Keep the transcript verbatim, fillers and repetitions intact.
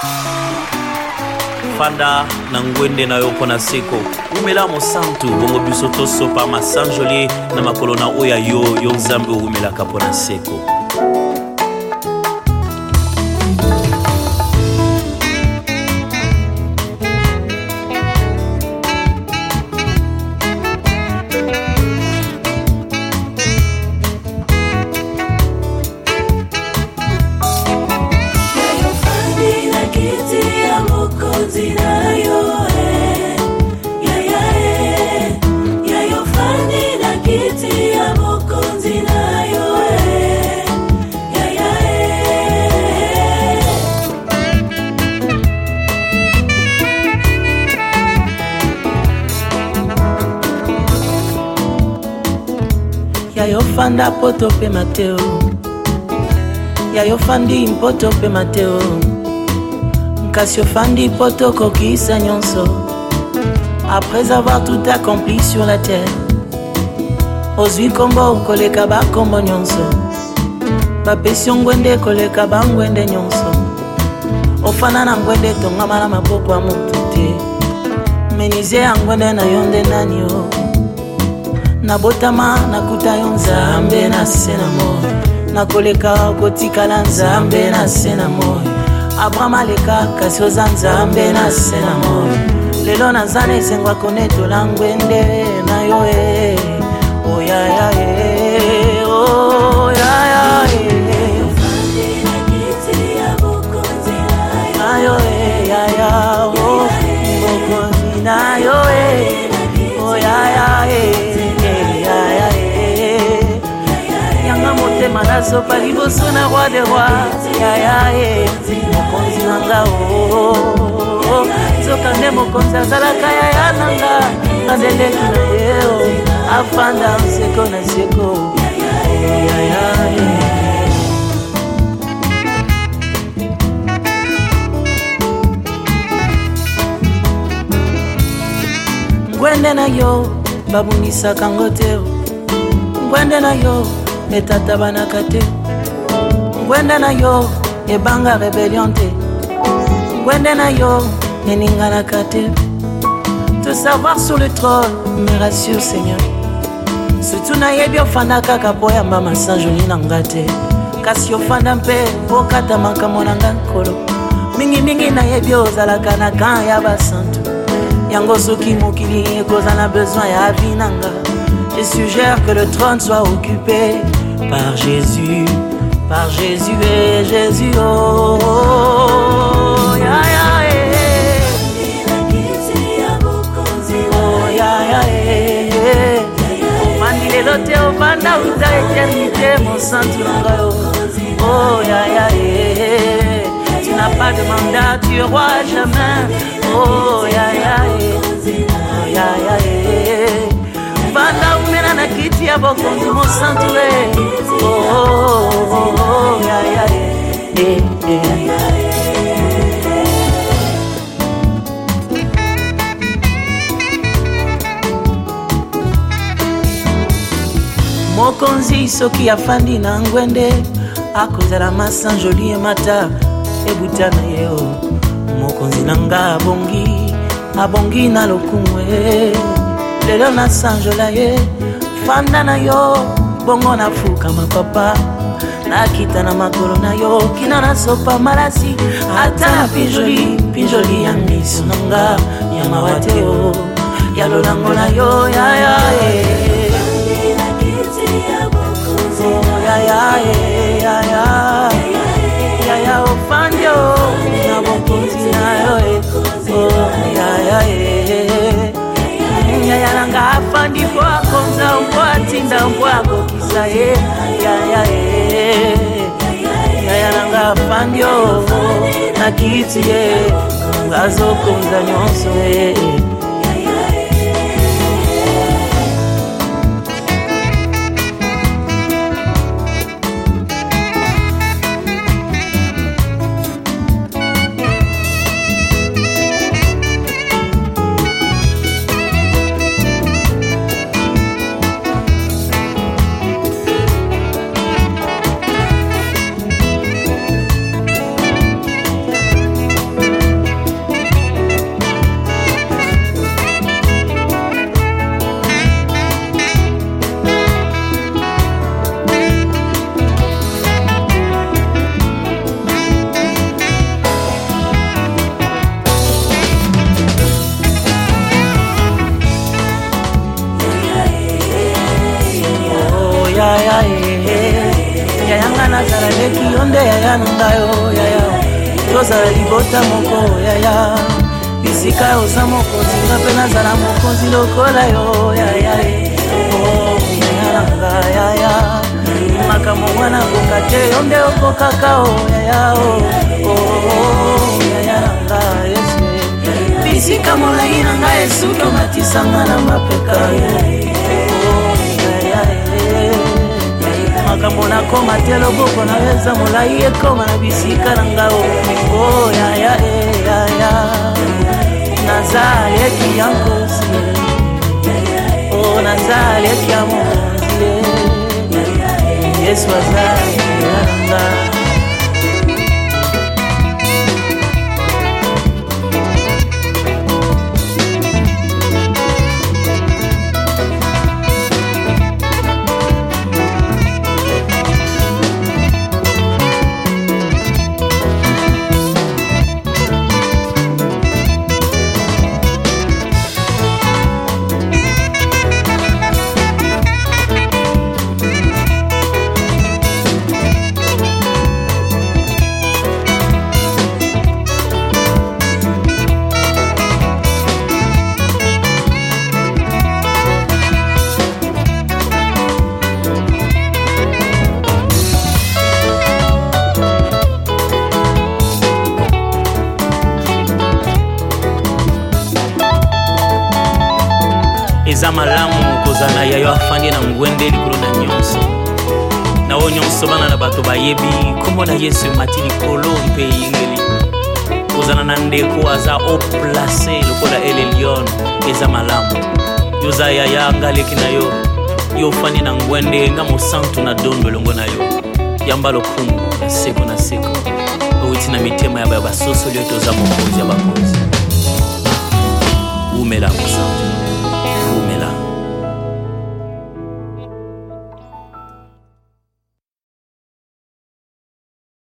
Fanda na ngwende na yo pona seko umela mosantu bongo biso toso pa masanjoli na makolo na oya yo yo nzambe umela kapona seko. Yayo fanda poto pe Mateo, yayo fandi mpoto pe Mateo, Nkasio fandi poto kokisa nyonso. Après avoir tout accompli sur la terre, ozwi kombo koleka ba kombo nyonso, bapesi ngwende koleka ba ngwende nyonso. Ofana na ngwende tongama na maboko ya moto te, menize ya ngwende na yonde nani yo. Nabotama nakuta yo nzambe na sena moyo, nakoleka kotikala nzambe na sena moyo. Abraham aleka kasi oza nzambe na sena moyo. Lelo nazana esengwa konetola ngwende na yo e. Oh ya ya e, oh ya ya e. Na yo e, ya ya oh, bokonzi na yo e. Oh ya ya e. Manazo paliboso na roi de roi ya ya e mokonzi nanga o zokande mokonzi azalaka ya ya nanga azeleki na yeo afanda nseko na seko ya ya e ngwende na yo babunisaka ngo te ngwende na yo etata banaka te ngwende na yo ebanga rebellion te ngwende na yo eninganaka te. Te savoir sur le trône me rassure Seigneur, surtout na yebi ofanda kaka po yamba masanjoli na nga te, kasi ofanda mpe okata makambo na nga nkolo mingi mingi na yebi ozalaka na kan ya basantu yango soki mokili ekozala besoin ya vi na nga. Je suggère que le trône soit occupé par Jésus, par Jésus et Jésus, oh, oh ya ya eh, oh ya ya eh, mandi lelo te obanda uta éternité mon santu nangayo, oh ya ya eh, tu n'as pas de mandat, tu auras jamais, oh ya ya eh, oh ya ya eh. Banda umena na kiti ya bokonzi mo santu e. Oh oh oh oh ya ya e. Mokonzi soki afandi na ngwende akozala masanjoli emata ebutana yeo. Mokonzi nanga abongi abongi na lokumwe. Lelo na sanjola ye fanda na yo bongo na fuka mapapa na kita na makolo na yo kina na sopa malasi ata na pinjoli pinjoli ya miso nanga ya mawateo ya lolango na yo ya ya e ya ya e ya ya ya ya ofandio na bokonzi na yo e oh ya ya e ya ya nanga afandi po akonza mpo atinda mpo akokisa ye ya ya e ya ya nanga afandi o na kiti ye azokonza nyonso e. kozala libota moko yaya bisika oza mokonzi nga mpe nazala mokonzi lokola yo yaya oh yaya nanga yaya makambo mwana koka te yo nde okokaka o yaya oh yaya nanga yesu bisika molai nanga yesu tomatisanga na mapeka oh yaya makambo nakoma te loboko naweza molai ekoma na bisika nanga oh yaya yaya nazali eki ya nkosi oh nazali eki ya mokonzi yesu azali yanga eza malamu kozana yayo afandi na ngwende likolo na nyonso na o nyonso bana na bato bayebi kombo na yesu mati likolo mpe yingeli kozana na ndeko aza oplace lokola ele lion eza malamu yoza yaya ngaleki na yo yo fandi na ngwende nga mosantu na dondo longo na yo yamba lokungu ya seko na seko outi na mitema ya basoso lyo toza mokonzi ya bakonzi